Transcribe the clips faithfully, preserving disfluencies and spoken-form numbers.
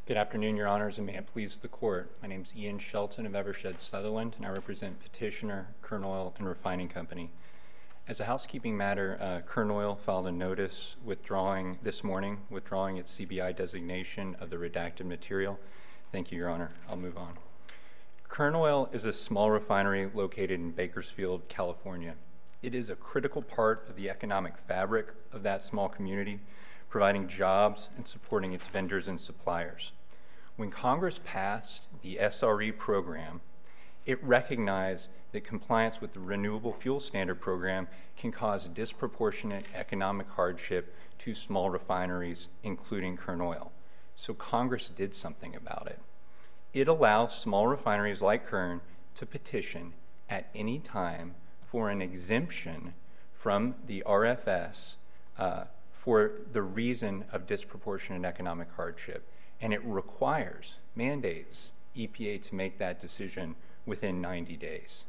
Good afternoon, Your Honors, and may it please the Court. My name is Ian Shelton of Evershed Sutherland, and I represent Petitioner, Kern Oil and Refining Company. As a housekeeping matter, uh, Kern Oil filed a notice withdrawing this morning, withdrawing its C B I designation of the redacted material. Thank you, Your Honor. I'll move on. Kern Oil is a small refinery located in Bakersfield, California. It is a critical part of the economic fabric of that small community, providing jobs and supporting its vendors and suppliers. When Congress passed the S R E program, it recognized that compliance with the Renewable Fuel Standard program can cause disproportionate economic hardship to small refineries, including Kern Oil. So Congress did something about it. It allows small refineries like Kern to petition at any time for an exemption from the R F S uh, for the reason of disproportionate economic hardship. And it requires, mandates, E P A to make that decision within ninety days.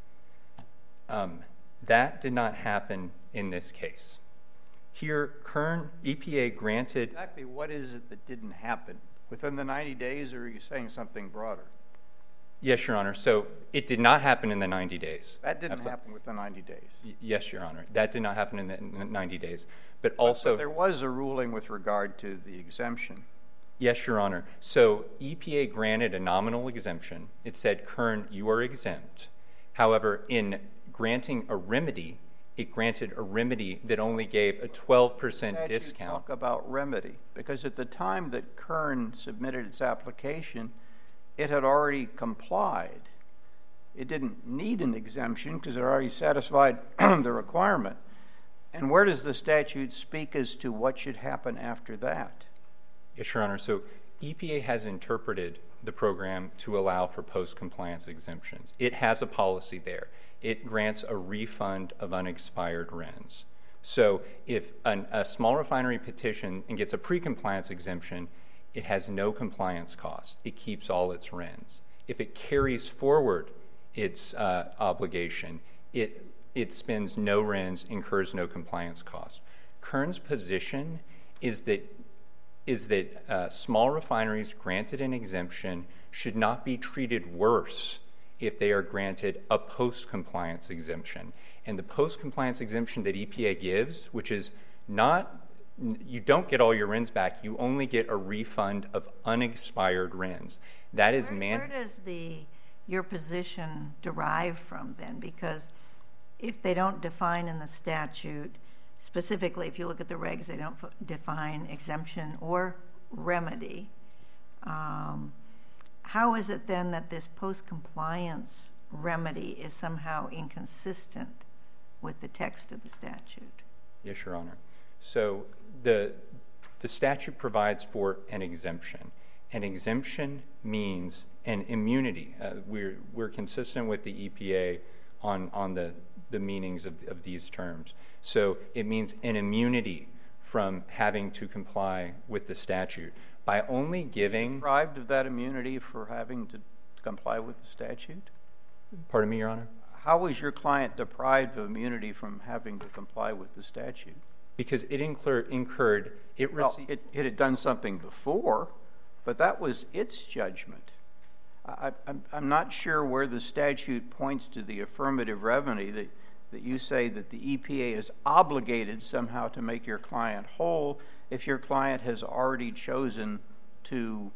Um, that did not happen in this case. Here, Kern, E P A granted... Exactly what is it that didn't happen? Within the ninety days, or are you saying something broader? Yes, Your Honor. So it did not happen in the ninety days. That didn't Absolutely. happen within ninety days. Y- yes, Your Honor. That did not happen in the, in the ninety days. But also... But, but there was a ruling with regard to the exemption. Yes, Your Honor. So E P A granted a nominal exemption. It said, Kern, you are exempt. However, in granting a remedy, it granted a remedy that only gave a twelve percent discount. Talk about remedy, because at the time that Kern submitted its application, it had already complied. It didn't need an exemption because it already satisfied the requirement. And where does the statute speak as to what should happen after that? Yes, Your Honor. So E P A has interpreted the program to allow for post-compliance exemptions. It has a policy there. It grants a refund of unexpired R I Ns. So if an, a small refinery petition and gets a pre-compliance exemption, it has no compliance cost. It keeps all its R I Ns. If it carries forward its uh, obligation, it, it spends no R I Ns, incurs no compliance cost. Kern's position is that is that uh, small refineries granted an exemption should not be treated worse if they are granted a post-compliance exemption. And the post-compliance exemption that E P A gives, which is not, you don't get all your R I Ns back, you only get a refund of unexpired R I Ns. That is where, man- where does the, your position derive from then? Because if they don't define in the statute, specifically, if you look at the regs, they don't f- define exemption or remedy. Um, how is it then that this post-compliance remedy is somehow inconsistent with the text of the statute? Yes, Your Honor. So the, the statute provides for an exemption. An exemption means an immunity. Uh, we're, we're consistent with the E P A on, on the, the meanings of, of these terms. So it means an immunity from having to comply with the statute. By only giving... Deprived of that immunity for having to comply with the statute? Pardon me, Your Honor? How was your client deprived of immunity from having to comply with the statute? Because it incur, incurred... It, well, rece- it, it had done something before, but that was its judgment. I, I'm, I'm not sure where the statute points to the affirmative remedy that, that you say that the E P A is obligated somehow to make your client whole if your client has already chosen to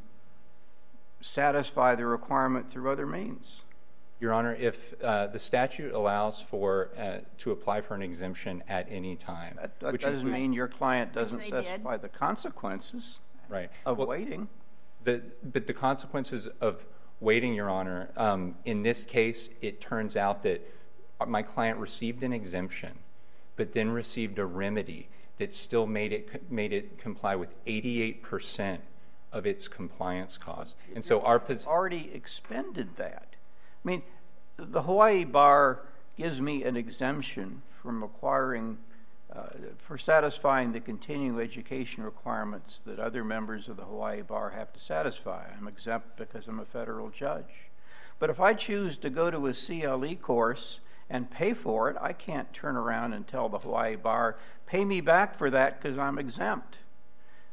satisfy the requirement through other means. Your Honor, if uh, the statute allows for uh, to apply for an exemption at any time, that, that which doesn't includes, mean your client doesn't They satisfy did. the consequences right. of Well, waiting. The, but the consequences of waiting, Your Honor, um, in this case, it turns out that my client received an exemption, but then received a remedy that still made it made it comply with eighty-eight percent of its compliance costs. And so our position already expended that. I mean, the Hawaii Bar gives me an exemption from acquiring, uh, for satisfying the continuing education requirements that other members of the Hawaii Bar have to satisfy. I'm exempt because I'm a federal judge. But if I choose to go to a C L E course and pay for it, I can't turn around and tell the Hawaii Bar, pay me back for that because I'm exempt.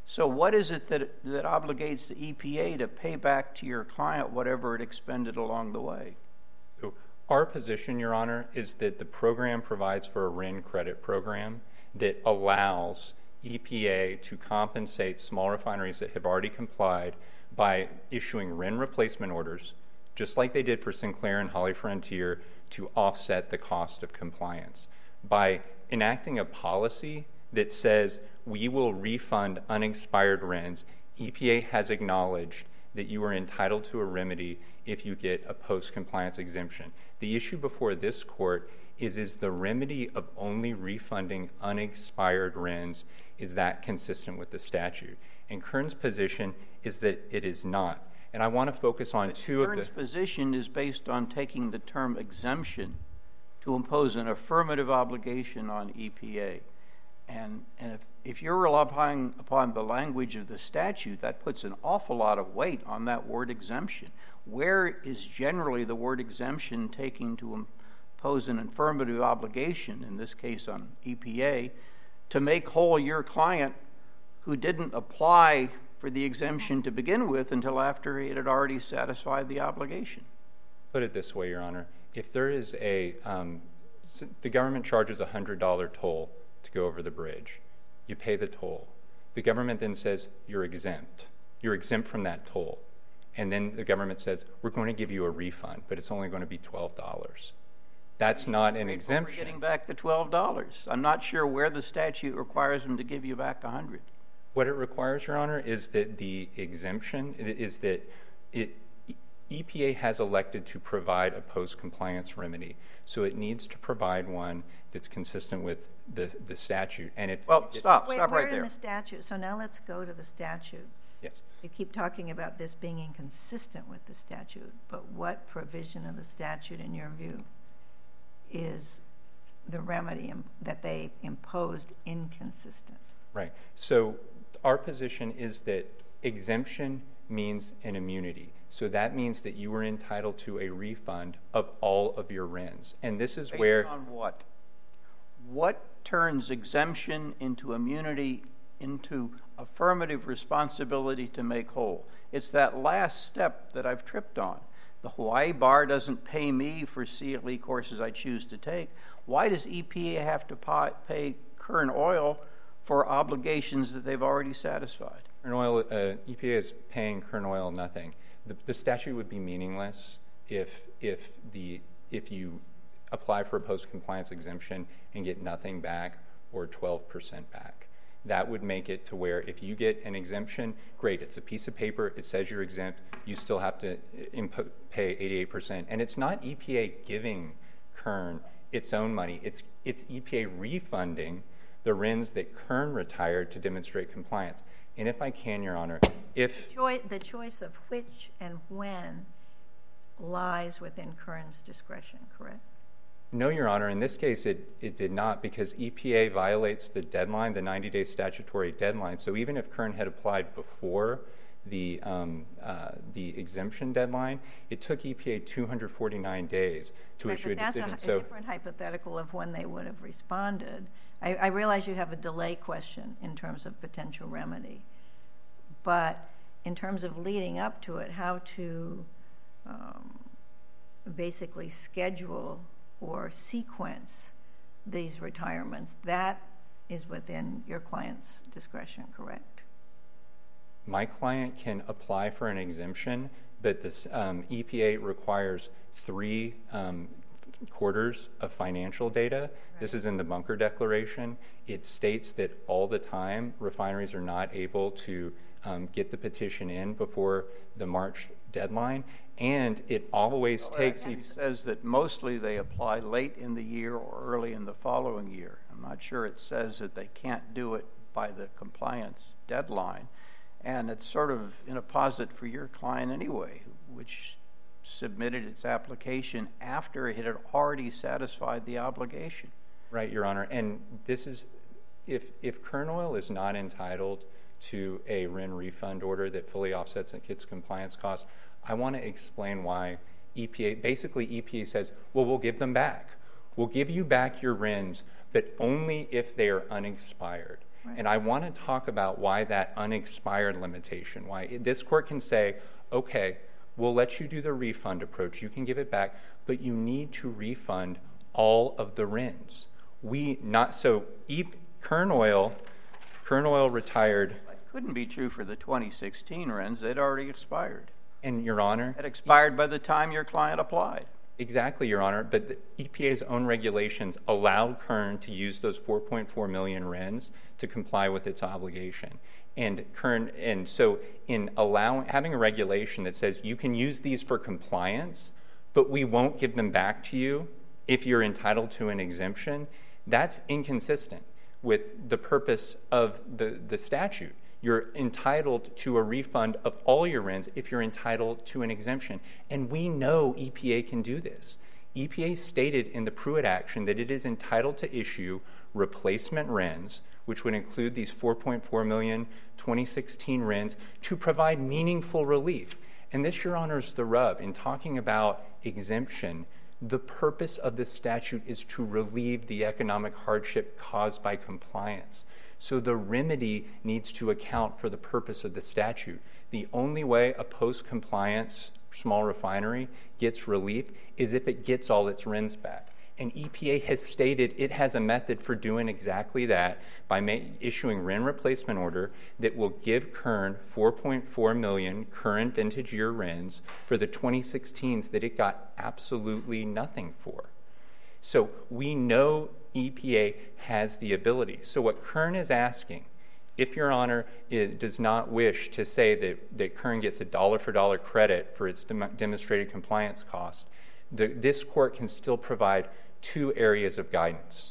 So what is it that, that obligates the E P A to pay back to your client whatever it expended along the way? So our position, Your Honor, is that the program provides for a R I N credit program that allows E P A to compensate small refineries that have already complied by issuing R I N replacement orders, just like they did for Sinclair and HollyFrontier, to offset the cost of compliance. By enacting a policy that says we will refund unexpired R I Ns, E P A has acknowledged that you are entitled to a remedy if you get a post-compliance exemption. The issue before this court is, is the remedy of only refunding unexpired R I Ns, is that consistent with the statute? And Kern's position is that it is not. And I want to focus on two of the... Kern's position is based on taking the term exemption to impose an affirmative obligation on E P A. And, and if, if you're relying upon the language of the statute, that puts an awful lot of weight on that word exemption. Where is generally the word exemption taking to impose an affirmative obligation, in this case on E P A, to make whole your client who didn't apply for the exemption to begin with until after it had already satisfied the obligation? Put it this way, Your Honor. If there is a, um, the government charges a one hundred dollar toll to go over the bridge. You pay the toll. The government then says, you're exempt. You're exempt from that toll. And then the government says, we're going to give you a refund, but it's only going to be twelve dollars. That's not an exemption. We're getting back the twelve dollars. I'm not sure where the statute requires them to give you back one hundred dollars. What it requires, Your Honor, is that the exemption, is that it, E P A has elected to provide a post-compliance remedy. So it needs to provide one that's consistent with the, the statute. And if Well, it, stop, Wait, stop we're right there. in the statute, so now let's go to the statute. Yes. You keep talking about this being inconsistent with the statute, but what provision of the statute, in your view, is the remedy im- that they imposed inconsistent? Right. So our position is that exemption means an immunity. So that means that you are entitled to a refund of all of your R I Ns. And this is Based where... on what? What turns exemption into immunity into affirmative responsibility to make whole? It's that last step that I've tripped on. The Hawaii Bar doesn't pay me for C L E courses I choose to take. Why does E P A have to pay Kern Oil for obligations that they've already satisfied? Kern Oil, uh, E P A is paying Kern Oil nothing. The, the statute would be meaningless if if the if you apply for a post-compliance exemption and get nothing back or twelve percent back. That would make it to where if you get an exemption, great, it's a piece of paper, it says you're exempt, you still have to impo- pay eighty-eight percent. And it's not E P A giving Kern its own money, it's, it's E P A refunding the R I Ns that Kern retired to demonstrate compliance. And if I can, Your Honor, if... Choi- the choice of which and when lies within Kern's discretion, correct? No, Your Honor. In this case, it, it did not, because E P A violates the deadline, the ninety-day statutory deadline. So even if Kern had applied before the um, uh, the exemption deadline, it took E P A two hundred forty-nine days to Right, issue a but decision. that's a, so a different hypothetical of when they would have responded. I, I realize you have a delay question in terms of potential remedy, but in terms of leading up to it, how to um, basically schedule or sequence these retirements, that is within your client's discretion, correct? My client can apply for an exemption, but this um, E P A requires three um, quarters of financial data. Right. This is in the Bunker Declaration. It states that all the time refineries are not able to um, get the petition in before the March deadline. And it always well, takes... It says that mostly they apply late in the year or early in the following year. I'm not sure it says that they can't do it by the compliance deadline. And it's sort of in a posit for your client anyway, which submitted its application after it had already satisfied the obligation. Right, Your Honor. And this is... If, if Kern Oil is not entitled to a R I N refund order that fully offsets its compliance costs, I want to explain why E P A, basically E P A says, well, we'll give them back. We'll give you back your R I Ns, but only if they are unexpired. And I want to talk about why that unexpired limitation, why it, this court can say, okay, we'll let you do the refund approach, you can give it back, but you need to refund all of the R I Ns. We not, so e, Kern Oil, Kern Oil retired. It couldn't be true for the twenty sixteen R I Ns, they'd already expired. And Your Honor. It expired by the time your client applied. Exactly, Your Honor, but the E P A's own regulations allowed Kern to use those four point four million R I Ns to comply with its obligation. And Kern, and so in allowing, having a regulation that says you can use these for compliance, but we won't give them back to you if you're entitled to an exemption, that's inconsistent with the purpose of the, the statute. You're entitled to a refund of all your R I Ns if you're entitled to an exemption. And we know E P A can do this. E P A stated in the Pruitt action that it is entitled to issue replacement R I Ns, which would include these four point four million twenty sixteen R I Ns, to provide meaningful relief. And this, Your Honor, is the rub. In talking about exemption, the purpose of this statute is to relieve the economic hardship caused by compliance. So the remedy needs to account for the purpose of the statute. The only way a post-compliance small refinery gets relief is if it gets all its R I Ns back. And E P A has stated it has a method for doing exactly that by ma- issuing R I N replacement order that will give Kern four point four million current vintage year R I Ns for the twenty sixteens that it got absolutely nothing for. So we know E P A has the ability. So what Kern is asking, if Your Honor is, does not wish to say that, that Kern gets a dollar for dollar credit for its dem- demonstrated compliance cost, the, this court can still provide two areas of guidance.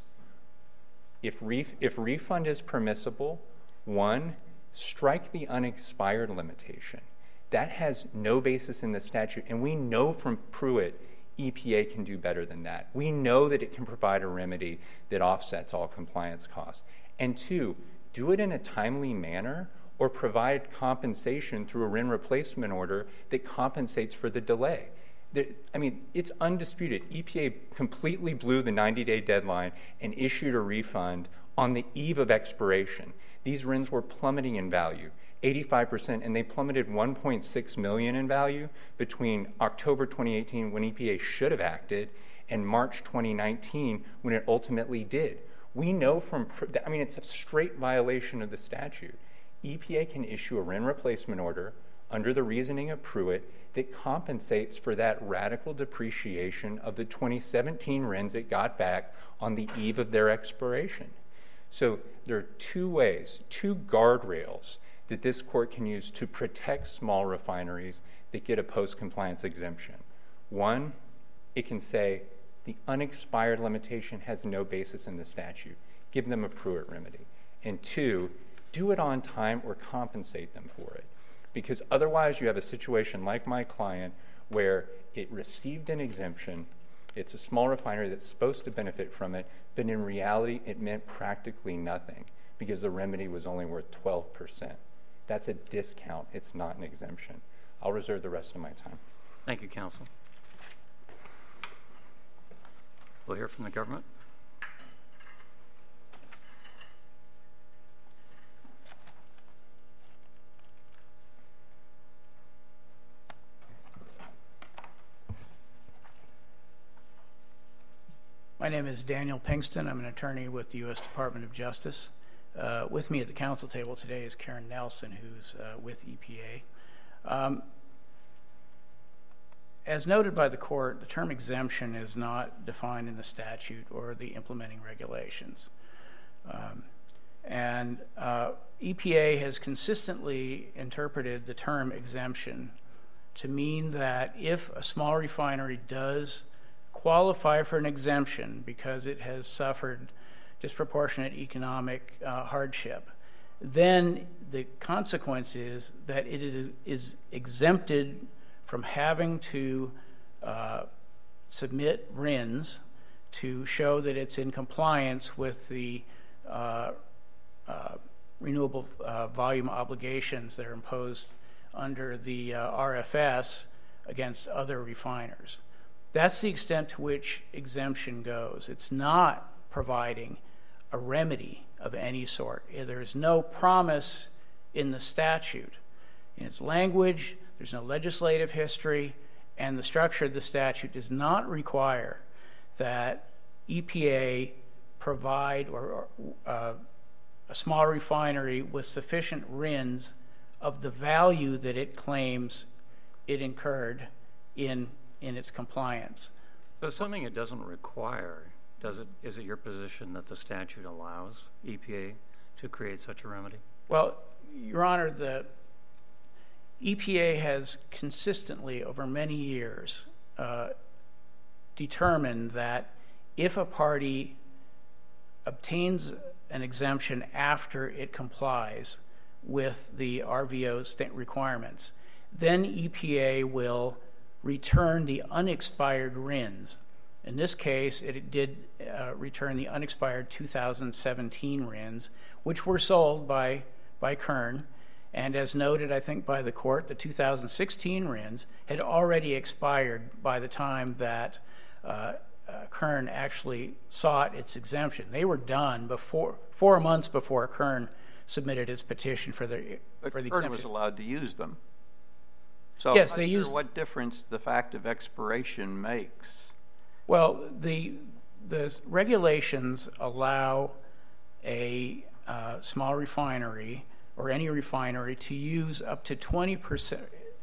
If, ref, if refund is permissible, one, strike the unexpired limitation. That has no basis in the statute, and we know from Pruitt E P A can do better than that. We know that it can provide a remedy that offsets all compliance costs. And two, do it in a timely manner or provide compensation through a R I N replacement order that compensates for the delay. The, I mean, it's undisputed. E P A completely blew the ninety-day deadline and issued a refund on the eve of expiration. These R I Ns were plummeting in value, eighty-five percent, and they plummeted one point six million dollars in value between October twenty eighteen, when E P A should have acted, and March twenty nineteen, when it ultimately did. We know from, I mean, it's a straight violation of the statute. E P A can issue a R I N replacement order under the reasoning of Pruitt that compensates for that radical depreciation of the twenty seventeen R I Ns it got back on the eve of their expiration. So there are two ways, two guardrails that this court can use to protect small refineries that get a post-compliance exemption. One, it can say the unexpired limitation has no basis in the statute. Give them a Pruitt remedy. And two, do it on time or compensate them for it. Because otherwise you have a situation like my client where it received an exemption, it's a small refinery that's supposed to benefit from it, but in reality it meant practically nothing because the remedy was only worth twelve percent. That's a discount, it's not an exemption. I'll reserve the rest of my time. Thank you, counsel. We'll hear from the government. My name is Daniel Pinkston. I'm an attorney with the U S Department of Justice. Uh, with me at the council table today is Karen Nelson, who's uh, with E P A. Um, as noted by the court, the term exemption is not defined in the statute or the implementing regulations. Um, and uh, E P A has consistently interpreted the term exemption to mean that if a small refinery does qualify for an exemption because it has suffered disproportionate economic uh, hardship, then the consequence is that it is, is exempted from having to uh, submit R I Ns to show that it's in compliance with the uh, uh, renewable uh, volume obligations that are imposed under the uh, R F S against other refiners. That's the extent to which exemption goes. It's not providing a remedy of any sort. There is no promise in the statute. In its language, there's no legislative history, and the structure of the statute does not require that E P A provide or, or uh, a small refinery with sufficient R I Ns of the value that it claims it incurred in in its compliance. So something it doesn't require, does it? Is it your position that the statute allows E P A to create such a remedy? Well, Your Honor, the E P A has consistently, over many years, uh, determined that if a party obtains an exemption after it complies with the R V O state requirements, then E P A will return the unexpired R I Ns. In this case, it did uh, return the unexpired two thousand seventeen R I Ns, which were sold by, by Kern. And as noted, I think, by the court, the two thousand sixteen R I Ns had already expired by the time that uh, uh, Kern actually sought its exemption. They were done before, four months before Kern submitted its petition for the, but for the Kern exemption. was allowed to use them. So Yes, I'm they not sure used- what difference the fact of expiration makes. Well, the the regulations allow a uh, small refinery or any refinery to use up to twenty percent.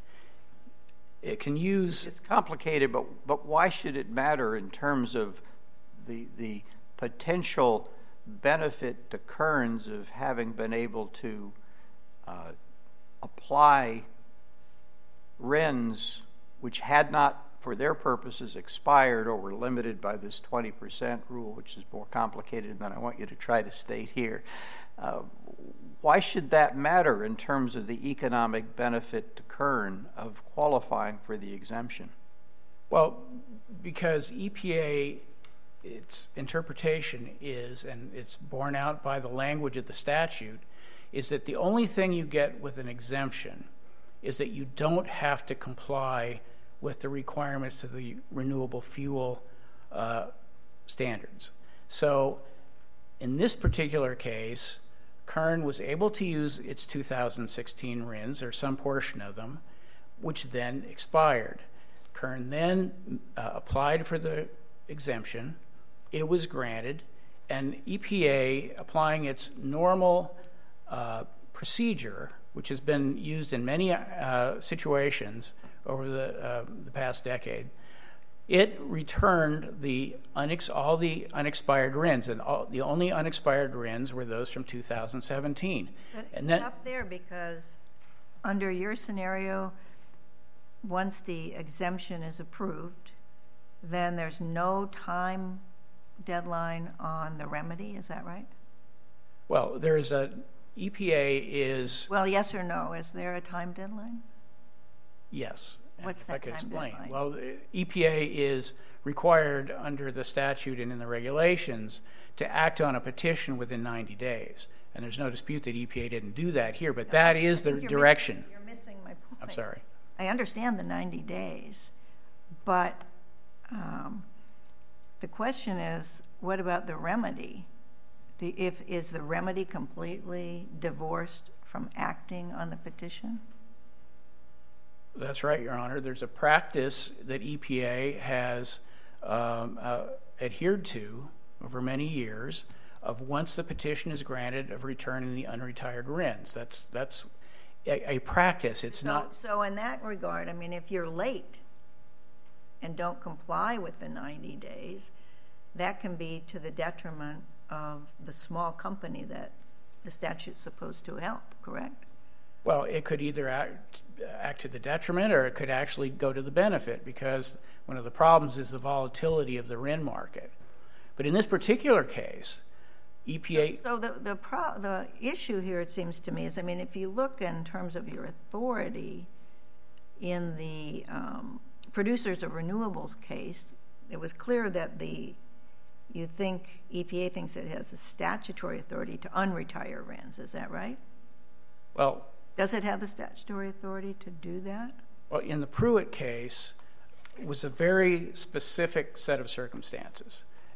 It can use... It's complicated, but but why should it matter in terms of the the potential benefit to Kearns of having been able to uh, apply R I Ns which had not, for their purposes, expired or were limited by this twenty percent rule, which is more complicated than I want you to try to state here. Uh, why should that matter in terms of the economic benefit to Kern of qualifying for the exemption? Well, because E P A, its interpretation is, and it's borne out by the language of the statute, is that the only thing you get with an exemption is that you don't have to comply with the requirements of the renewable fuel uh, standards. So in this particular case, Kern was able to use its two thousand sixteen R I Ns, or some portion of them, which then expired. Kern then uh, applied for the exemption. It was granted, and E P A, applying its normal uh, procedure, which has been used in many uh, situations over the, uh, the past decade, it returned the unex all the unexpired R I Ns, and all, the only unexpired R I Ns were those from two thousand seventeen. But And then, stop there, because under your scenario, once the exemption is approved, then there's no time deadline on the remedy, is that right? well, there is a E P A is Well, yes or no, is there a time deadline? yes. What's if that I could time explain. deadline? Well, the E P A is required under the statute and in the regulations to act on a petition within ninety days. And there's no dispute that E P A didn't do that here, but that is I the think you're direction. Missing, you're missing my point. I'm sorry. I understand the ninety days, but um, the question is, what about the remedy? Do, if is the remedy completely divorced from acting on the petition? That's right, Your Honor. There's a practice that E P A has um, uh, adhered to over many years of, once the petition is granted, of returning the unretired R I Ns. That's that's a, a practice. It's So, not. so in that regard, I mean, if you're late and don't comply with the ninety days, that can be to the detriment of the small company that the statute's supposed to help, correct? Well, it could either act, act to the detriment, or it could actually go to the benefit, because one of the problems is the volatility of the R I N market. But in this particular case, E P A... So the the pro, the issue here, it seems to me, is, I mean, if you look in terms of your authority in the um, producers of renewables case, it was clear that the you think E P A thinks it has a statutory authority to unretire R I Ns. Is that right? Well, Does it have the statutory authority to do that? well, in the Pruitt case, it was a very specific set of circumstances.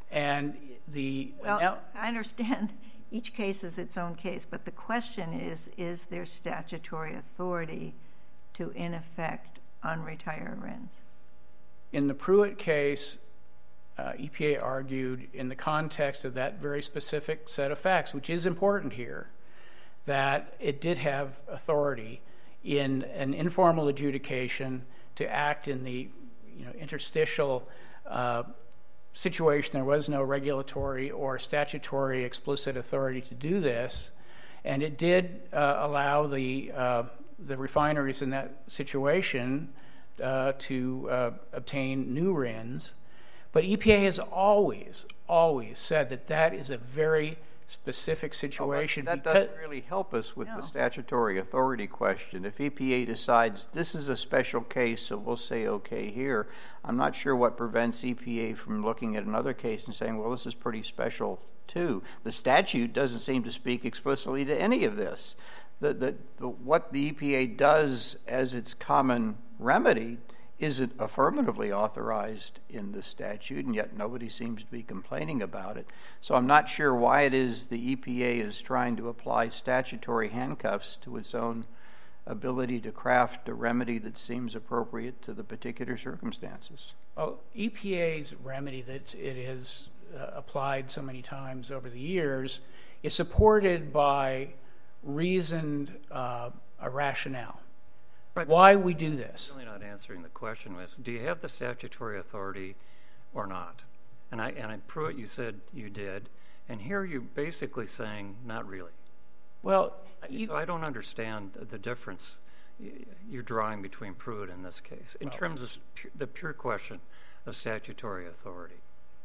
And the Well, now, I understand each case is its own case, but the question is, is there statutory authority to, in effect, unretire R I Ns? in the Pruitt case, uh, E P A argued in the context of that very specific set of facts, which is important here, that it did have authority in an informal adjudication to act in the you know, interstitial uh, situation. There was no regulatory or statutory explicit authority to do this, and it did uh, allow the uh, the refineries in that situation uh, to uh, obtain new R I Ns. But E P A has always, always said that that is a very specific situation. Oh, that because doesn't really help us with No. the statutory authority question. If E P A decides this is a special case, so we'll say okay here, I'm not sure what prevents E P A from looking at another case and saying, well, this is pretty special too. The statute doesn't seem to speak explicitly to any of this. The, the, the, what the E P A does as its common remedy isn't affirmatively authorized in the statute, and yet nobody seems to be complaining about it. So I'm not sure why it is the E P A is trying to apply statutory handcuffs to its own ability to craft a remedy that seems appropriate to the particular circumstances. Well, E P A's remedy that it has uh, applied so many times over the years is supported by reasoned uh, a rationale. Right. Why we do this. Really not answering the question was, do you have the statutory authority or not? And I and I Pruitt, you said you did, and here you're basically saying not really. Well, So I don't understand the difference you're drawing between Pruitt and this case in Well, terms of pu- the pure question of statutory authority.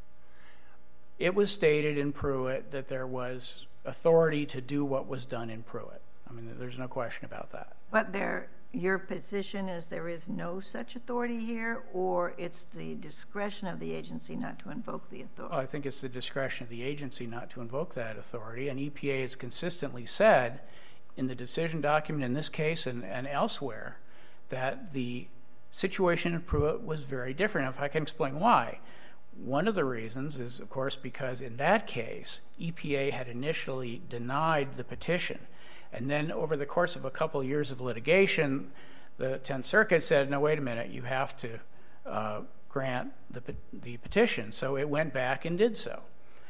it was stated in Pruitt that there was authority to do what was done in Pruitt. I mean, there's no question about that. But there, your position is there is no such authority here, or it's the discretion of the agency not to invoke the authority? Well, I think it's the discretion of the agency not to invoke that authority, and E P A has consistently said in the decision document in this case and, and elsewhere that the situation in Pruitt was very different. If I can explain why. One of the reasons is, of course, because in that case, E P A had initially denied the petition. And then over the course of a couple of years of litigation, the Tenth Circuit said, no, wait a minute, you have to uh, grant the, the petition. So it went back and did so.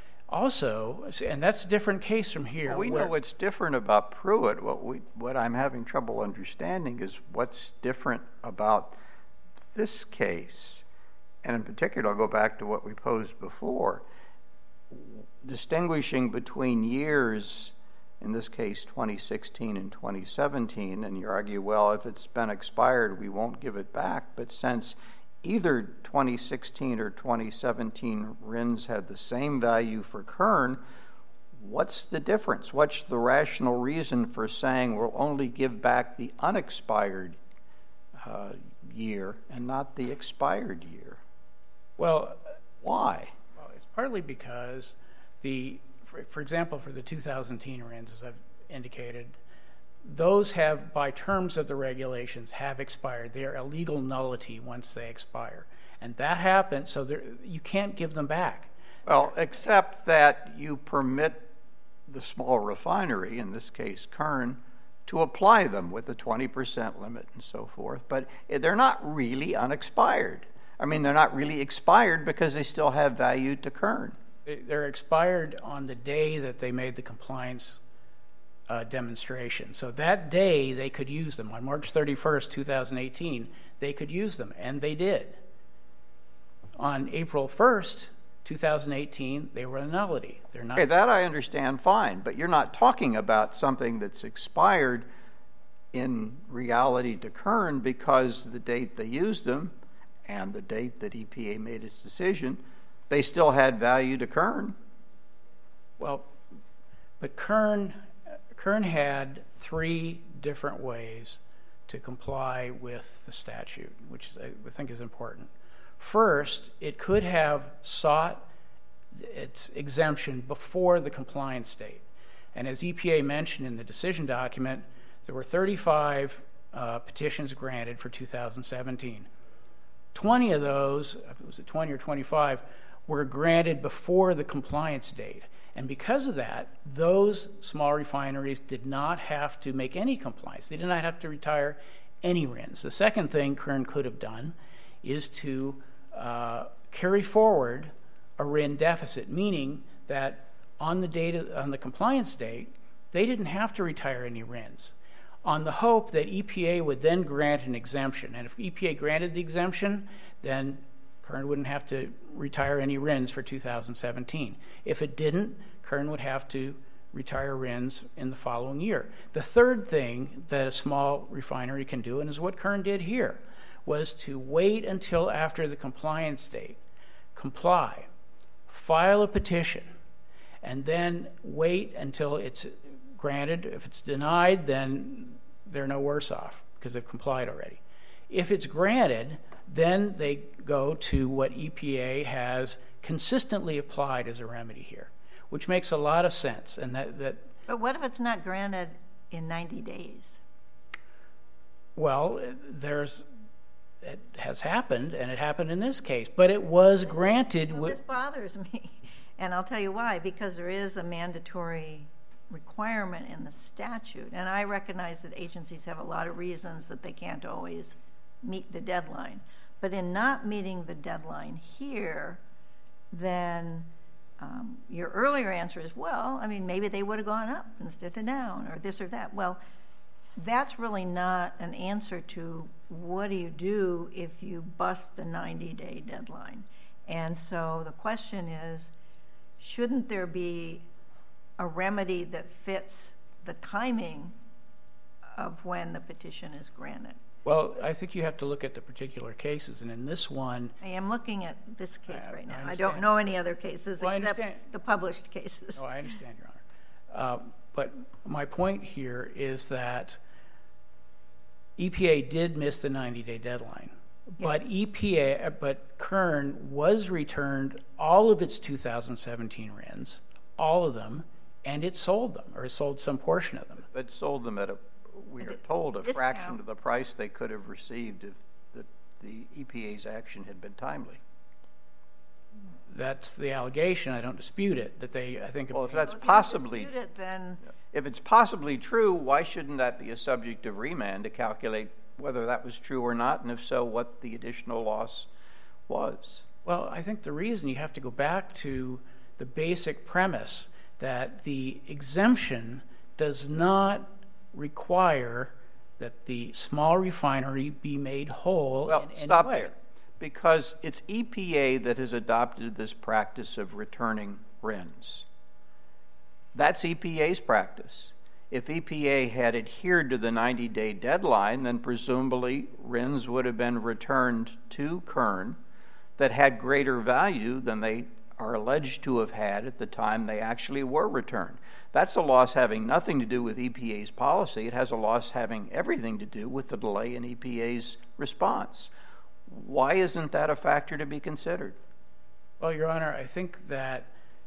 Also, and that's a different case from here. Well, we where, know what's different about Pruitt. What, we, what I'm having trouble understanding is what's different about this case. And in particular, I'll go back to what we posed before. Distinguishing between years, in this case twenty sixteen and twenty seventeen, and you argue, well, if it's been expired, we won't give it back. But since either twenty sixteen or twenty seventeen R I Ns had the same value for Kern, what's the difference? What's the rational reason for saying we'll only give back the unexpired uh, year and not the expired year? Well, Why? well, it's partly because the, for, for example, for the two thousand ten R I Ns, as I've indicated, those have, by terms of the regulations, have expired. They are a legal nullity once they expire. And that happens, so there, you can't give them back. Well, except that you permit the small refinery, in this case Kern, to apply them with the twenty percent limit and so forth. But they're not really unexpired. I mean, they're not really expired because they still have value to Kern. They- They're expired on the day that they made the compliance uh, demonstration. So that day they could use them. On March thirty-first, two thousand eighteen, they could use them, and they did. On April first, two thousand eighteen, they were a nullity. They're not. Okay, that I understand fine, but you're not talking about something that's expired in reality to Kern because the date they used them and the date that E P A made its decision, they still had value to Kern. Well, but Kern, Kern had three different ways to comply with the statute, which I think is important. First, it could have sought its exemption before the compliance date. And as E P A mentioned in the decision document, there were thirty-five uh, petitions granted for two thousand seventeen. twenty of those, was it twenty or twenty-five, were granted before the compliance date. And because of that, those small refineries did not have to make any compliance. They did not have to retire any R I Ns. The second thing Kern could have done is to uh, carry forward a R I N deficit, meaning that on the date of, on the compliance date, they didn't have to retire any R I Ns, on the hope that E P A would then grant an exemption. And if E P A granted the exemption, then Kern wouldn't have to retire any R I Ns for two thousand seventeen. If it didn't, Kern would have to retire R I Ns in the following year. The third thing that a small refinery can do, and is what Kern did here, was to wait until after the compliance date, comply, file a petition, and then wait until it's granted. If it's denied, then they're no worse off because they've complied already. If it's granted, then they go to what E P A has consistently applied as a remedy here, which makes a lot of sense. And that, that But what if it's not granted in ninety days? Well, there's it has happened, and it happened in this case, but it was granted. Well, this bothers me, and I'll tell you why. Because there is a mandatory requirement in the statute, and I recognize that agencies have a lot of reasons that they can't always meet the deadline. But in not meeting the deadline here, then um, your earlier answer is, well, I mean, maybe they would have gone up instead of down, or this or that. Well, that's really not an answer to what do you do if you bust the ninety-day deadline. And so the question is, shouldn't there be a remedy that fits the timing of when the petition is granted? Well, I think you have to look at the particular cases, and in this one, I am looking at this case I- right now. I I don't understand. know any other cases Well, I except understand. the published cases. no, I understand, Your Honor. Uh, but my point here is that E P A did miss the ninety-day deadline, Yeah. but E P A, but Kern was returned all of its two thousand seventeen R I Ns, all of them, and it sold them, or it sold some portion of them. But sold them at a, we At are a told, a fraction discount. of the price they could have received if the, the E P A's action had been timely. That's the allegation. I don't dispute it. That they, I think, Well, if Well, that's if you don't possibly, dispute it, then if it's possibly true, why shouldn't that be a subject of remand to calculate whether that was true or not, and if so, what the additional loss was? well, I think the reason you have to go back to the basic premise that the exemption does not require that the small refinery be made whole Well, in any stop way. there. Because it's E P A that has adopted this practice of returning R I Ns. That's E P A's practice. If E P A had adhered to the ninety-day deadline, then presumably R I Ns would have been returned to Kern that had greater value than they are alleged to have had at the time they actually were returned. That's a loss having nothing to do with E P A's policy. It has a loss having everything to do with the delay in E P A's response. Why isn't that a factor to be considered? Well, Your Honor, I think that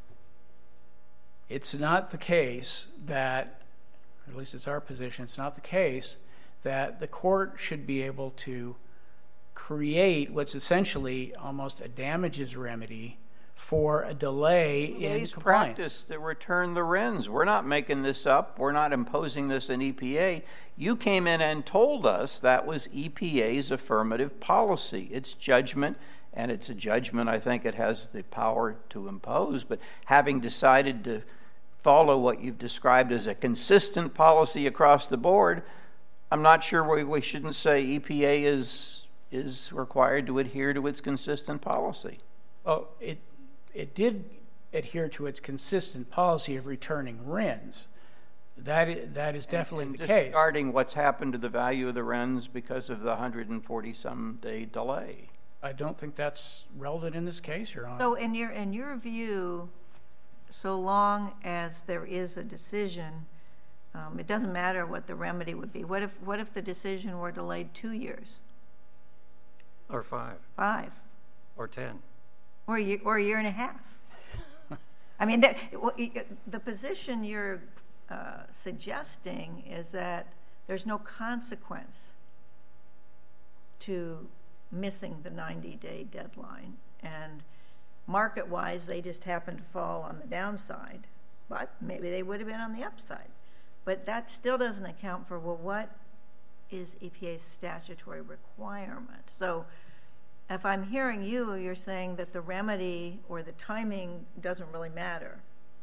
it's not the case that, or at least it's our position, it's not the case that the court should be able to create what's essentially almost a damages remedy for a delay E P in A's compliance. practice to return the R I Ns. We're not making this up. We're not imposing this in E P A. You came in and told us that was E P A's affirmative policy. It's judgment, and it's a judgment I think it has the power to impose. But having decided to follow what you've described as a consistent policy across the board, I'm not sure we, we shouldn't say E P A is is required to adhere to its consistent policy. Well, it it did adhere to its consistent policy of returning R I Ns. That is, that is definitely and the case. Disregarding what's happened to the value of the R I Ns because of the one hundred forty some day delay. I don't think that's relevant in this case, Your Honor. so in your in your view, so long as there is a decision, um, it doesn't matter what the remedy would be. What if what if the decision were delayed two years, Or five, five, or ten. or a year, or a year and a half? I mean, the, the position you're uh, suggesting is that there's no consequence to missing the ninety-day deadline, and market-wise, they just happened to fall on the downside, but maybe they would have been on the upside. But that still doesn't account for, well, what is E P A's statutory requirement? So if I'm hearing you, you're saying that the remedy or the timing doesn't really matter.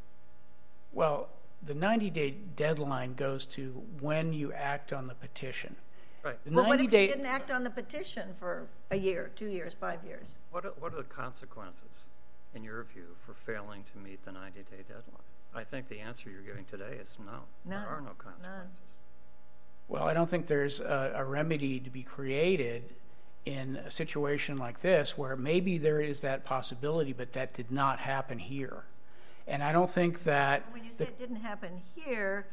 Well, the ninety-day deadline goes to when you act on the petition. Right. The Well, what if you ninety-day didn't act on the petition for a year, two years, five years? What are, what are the consequences, in your view, for failing to meet the ninety-day deadline? I think the answer you're giving today is no. None. There are no consequences. Well, I don't think there's a, a remedy to be created in a situation like this where maybe there is that possibility, but that did not happen here. And I don't think that... When you say it didn't happen here,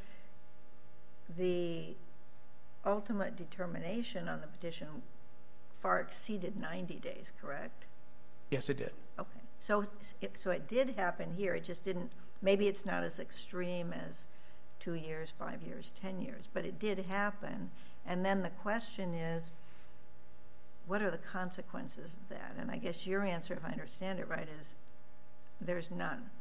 the ultimate determination on the petition far exceeded ninety days, correct? Yes, it did. Okay. So, it, so it did happen here. It just didn't... Maybe it's not as extreme as two years, five years, ten years, but it did happen. And then the question is, what are the consequences of that? And I guess your answer, if I understand it right, is there's none.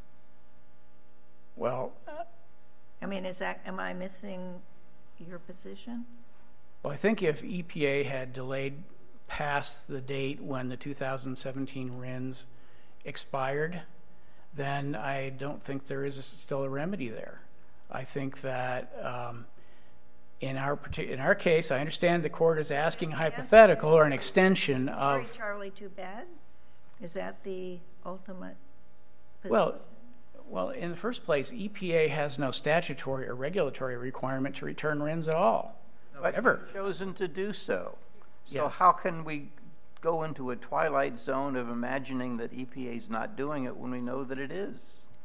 Well, uh, I mean, is that, am I missing your position? well, I think if E P A had delayed past the date when the two thousand seventeen R I Ns expired, then I don't think there is a, still a remedy there. I think that um, in our partic- in our case, I understand the court is asking a hypothetical or an extension of... Sorry, Charlie, too bad? Is that the ultimate position? Well, well, in the first place, E P A has no statutory or regulatory requirement to return R I Ns at all, But ever. you've chosen to do so. So Yes. how can we go into a twilight zone of imagining that E P A is not doing it when we know that it is?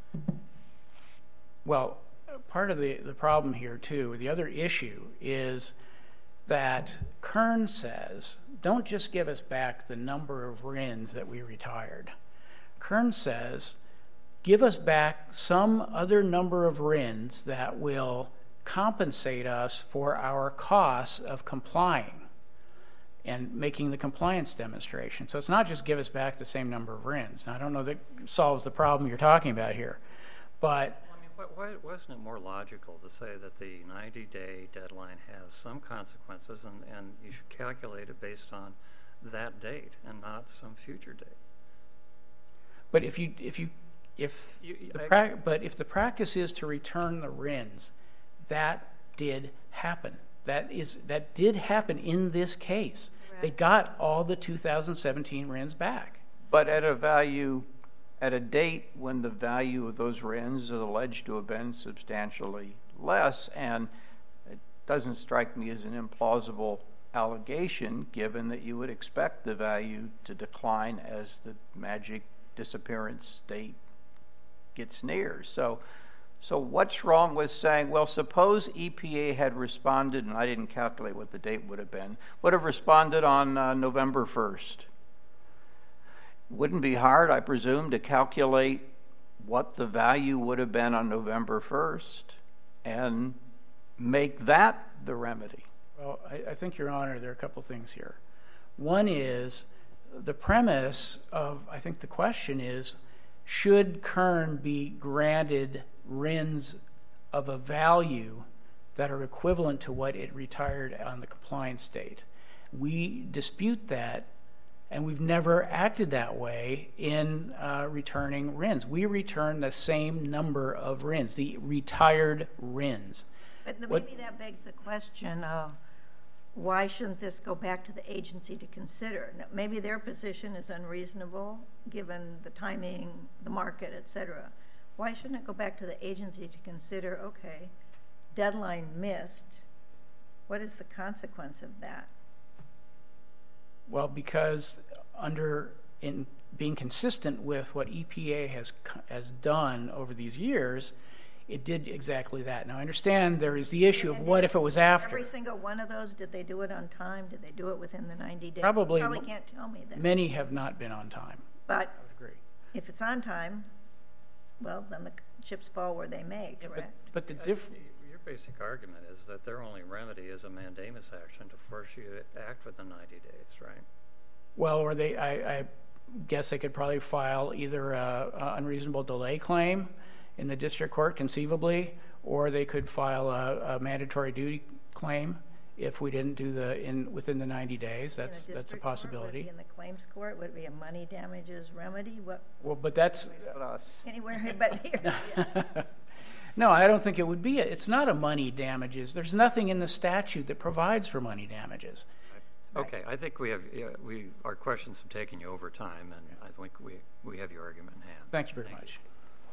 Well, part of the, the problem here, too, the other issue is that Kern says, don't just give us back the number of R I Ns that we retired. Kern says, give us back some other number of R I Ns that will compensate us for our costs of complying and making the compliance demonstration. So it's not just give us back the same number of R I Ns. Now, I don't know that solves the problem you're talking about here, but... I mean, why, why wasn't it more logical to say that the ninety-day deadline has some consequences and, and you should calculate it based on that date and not some future date? But if you if you if You- the I- pra- but if the practice is to return the R I Ns, that did happen. That is that did happen in this case. They got all the two thousand seventeen R I Ns back. But at a value, at a date when the value of those R I Ns is alleged to have been substantially less, and it doesn't strike me as an implausible allegation, given that you would expect the value to decline as the magic disappearance date gets near. So, so what's wrong with saying, well, suppose E P A had responded, and I didn't calculate what the date would have been, would have responded on uh, November first. Wouldn't be hard, I presume, to calculate what the value would have been on November first and make that the remedy. Well, I, I think, Your Honor, there are a couple things here. One is the premise of, I think the question is, should Kern be granted R I Ns of a value that are equivalent to what it retired on the compliance date? We dispute that, and we've never acted that way in uh, returning R I Ns. We return the same number of R I Ns, the retired R I Ns. But the, What- maybe that begs the question of why shouldn't this go back to the agency to consider? Now, maybe their position is unreasonable given the timing, the market, et cetera. Why shouldn't it go back to the agency to consider, okay, deadline missed, what is the consequence of that? Well, because under in being consistent with what E P A has co- has done over these years, it did exactly that. Now, I understand there is the issue of And what did if it was after. Every single one of those, did they do it on time? Did they do it within the ninety days? Probably You probably mo- can't tell me that. Many have not been on time. But I would agree. if it's on time, well, then the chips fall where they may, But, correct? but the Uh, diff- y- Your basic argument is that their only remedy is a mandamus action to force you to act within ninety days, right? well, or they, I, I, guess they could probably file either a, a unreasonable delay claim in the district court, conceivably, or they could file a, a mandatory duty claim if we didn't do the in within the ninety days. That's In a that's a district court, possibility. would it be in the claims court? Would it be a money damages remedy? What? Well, but that's Anywhere but here. Yeah. no, I don't think it would be. A, it's not a money damages. There's nothing in the statute that provides for money damages. Okay, I think we have yeah, we our questions have taken you over time, and I think we we have your argument in hand. Thank you very Thank much. you.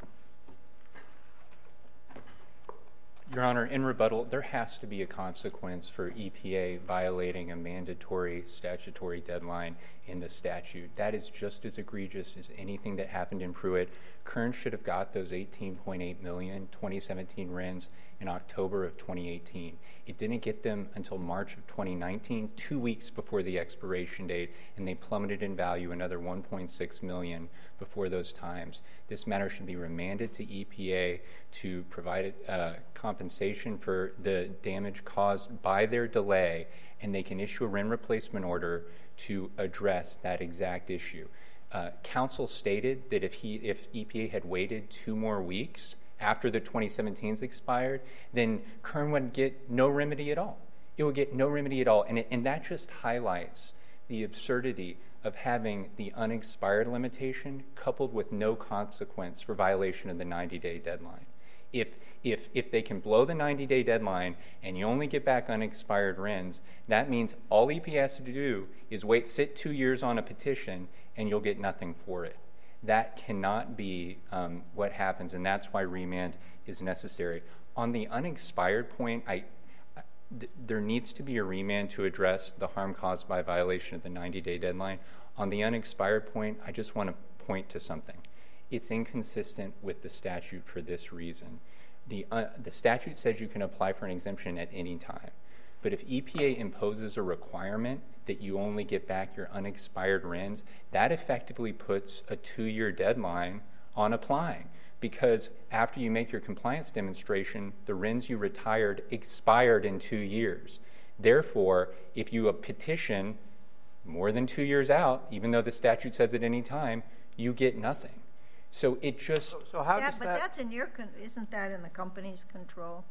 Your Honor, in rebuttal, there has to be a consequence for E P A violating a mandatory statutory deadline in the statute. That is just as egregious as anything that happened in Pruitt. Kern should have got those eighteen point eight million twenty seventeen R I Ns in October of twenty eighteen. It didn't get them until March of twenty nineteen, two weeks before the expiration date, and they plummeted in value another one point six million before those times. This matter should be remanded to E P A to provide uh, compensation for the damage caused by their delay, and they can issue a R I N replacement order to address that exact issue. Uh, counsel stated that if he, if E P A had waited two more weeks after the twenty seventeens expired, then Kern would get no remedy at all. It would get no remedy at all, and, it, and that just highlights the absurdity of having the unexpired limitation coupled with no consequence for violation of the ninety-day deadline. If, if, if they can blow the ninety-day deadline and you only get back unexpired R I Ns, that means all E P A has to do is wait, sit two years on a petition, and you'll get nothing for it. That cannot be um, what happens, and that's why remand is necessary. On the unexpired point, I, I, th there needs to be a remand to address the harm caused by violation of the ninety-day deadline. On the unexpired point, I just want to point to something. It's inconsistent with the statute for this reason. The, uh, the statute says you can apply for an exemption at any time. But if E P A imposes a requirement that you only get back your unexpired R I Ns, that effectively puts a two-year deadline on applying. Because after you make your compliance demonstration, the R I Ns you retired expired in two years. Therefore, if you petition more than two years out, even though the statute says at any time, you get nothing. So it just... So, so how yeah, does but that... that's in your, con isn't that in the company's control?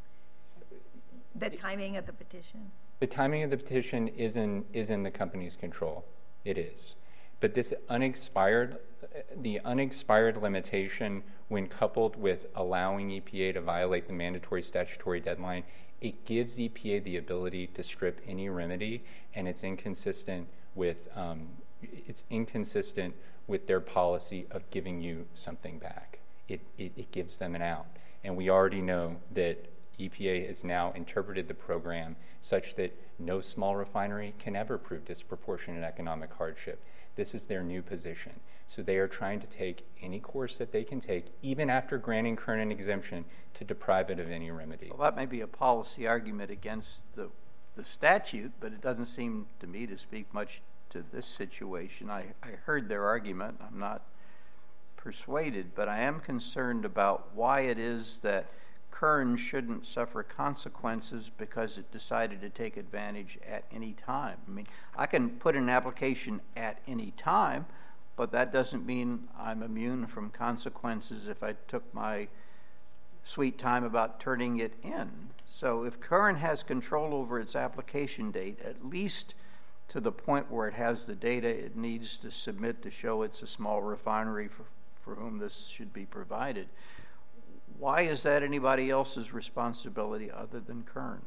The timing of the petition? The timing of the petition is in, is in the company's control. It is. But this unexpired, the unexpired limitation, when coupled with allowing E P A to violate the mandatory statutory deadline, it gives E P A the ability to strip any remedy, and it's inconsistent with, um, it's inconsistent with their policy of giving you something back. It, it, it gives them an out. And we already know that E P A has now interpreted the program such that no small refinery can ever prove disproportionate economic hardship. This is their new position. So they are trying to take any course that they can take, even after granting Kern an exemption, to deprive it of any remedy. Well, that may be a policy argument against the, the statute, but it doesn't seem to me to speak much to this situation. I, I heard their argument. I'm not persuaded, but I am concerned about why it is that Kern shouldn't suffer consequences because it decided to take advantage at any time. I mean, I can put an application at any time, but that doesn't mean I'm immune from consequences if I took my sweet time about turning it in. So if Kern has control over its application date, at least to the point where it has the data it needs to submit to show it's a small refinery for, for whom this should be provided, why is that anybody else's responsibility other than Kern?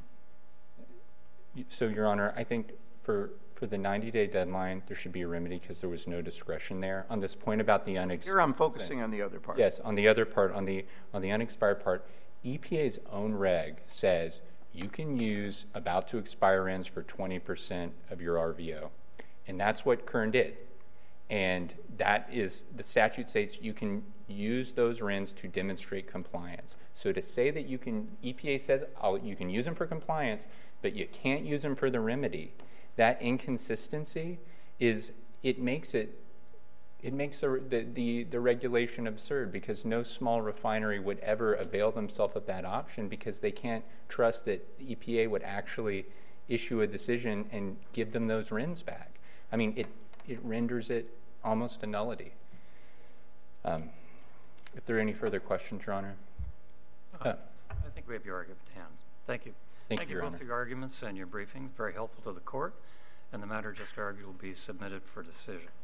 So, Your Honor, I think for for the ninety-day deadline, there should be a remedy because there was no discretion there. On this point about the unexpired... Here I'm focusing on the other part. Yes, on the other part, on the, on the unexpired part, E P A's own reg says you can use about to expire R I Ns for twenty percent of your R V O. And that's what Kern did. And that is, the statute states you can use those R I Ns to demonstrate compliance. So to say that you can, E P A says oh, you can use them for compliance, but you can't use them for the remedy, that inconsistency is, it makes it, it makes the, the, the, the regulation absurd, because no small refinery would ever avail themselves of that option because they can't trust that E P A would actually issue a decision and give them those R I Ns back. I mean, it, it renders it almost a nullity. Um, if there are any further questions, Your Honor. Uh, Uh, I think we have your argument at hand. Thank you. Thank you, you Your both Honor. for your arguments and your briefing. Very helpful to the court. And the matter just argued will be submitted for decision.